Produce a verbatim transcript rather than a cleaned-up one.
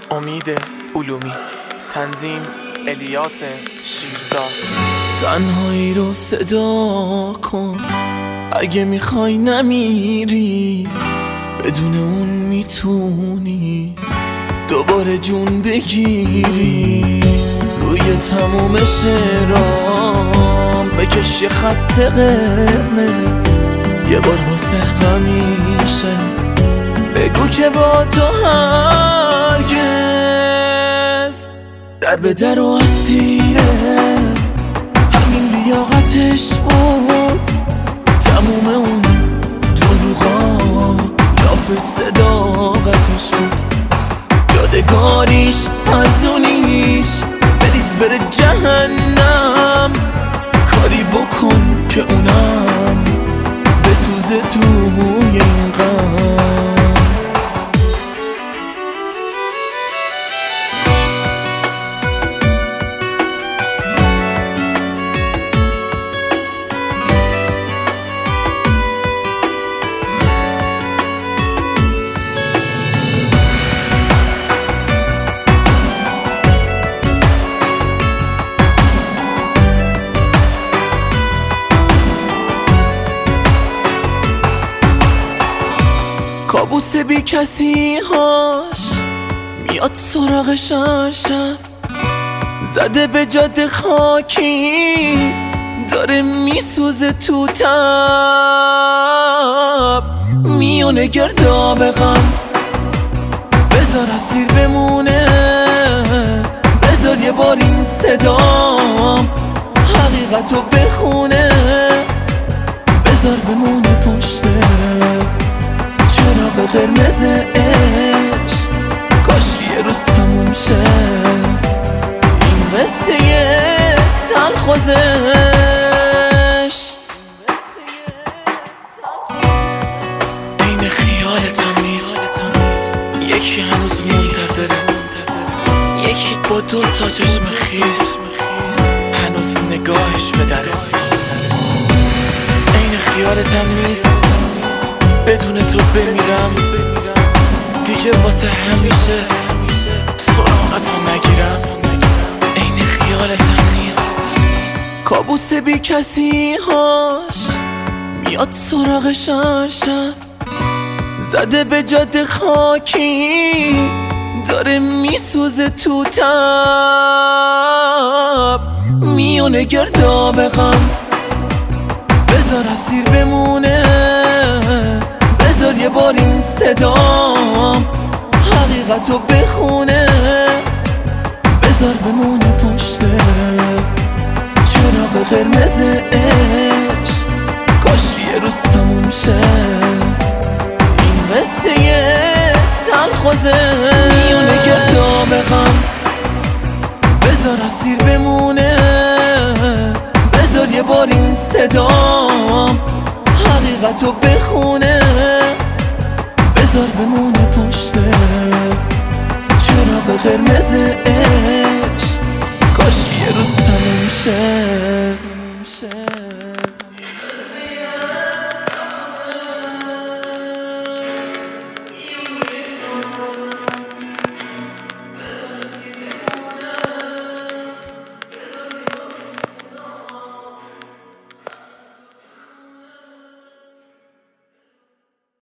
امید علومی، تنظیم الیاس شیرزاد. تنهایی رو صدا کن اگه میخوای نمیری، بدون اون میتونی دوباره جون بگیری. روی تموم شعرام بکش یه خط قرمز، یه بار واسه همیشه بگو که با تو هرگز در به در و اسیره. همین لیاقتش بود، تموم اون دروغا لاف صداقتش بود. یادگاریش ارزونیش بریز بره جهنم، کاری بکن که اونم بسوزه توی این غم. کابوس بی کسی هاش میاد سراغش هر شب، زده به جاده خاکی داره میسوزه تو تب. میونه گرداب غم، بذار اسیر بمونه، بذار یه بار این صدام حقیقتو بخونه، بذار بمونه پشته چراغ قرمز عشق. کاشکی یه روز تموم شه این قصه تلخ و زشت. عین خیالتم نیست، یکی هنوز منتظره، یکی با دو تا چشم خیز هنوز نگاهش به دره. عین خیالتم نیست، بدون تو بمیرم دیگه واسه همیشه سراغتو نگیرم. عین خیالتم نیست. کابوس بی کسی هاش میاد سراغش هر شب، زده به جاده خاکی داره میسوزه تو تب. میونه گرداب غم، بذار اسیر بمونه، بذار یه بار این صدام حقیقتو بخونه، بذار بمونه پشته چراغ قرمز عشق. کاشکی یه روز تموم شه این قصه تلخ و زشت. میونه گرداب غم، بذار اسیر بمونه، بذار یه بار این صدام حقیقتو بخونه، بذار بمونه پشته چراغ قرمز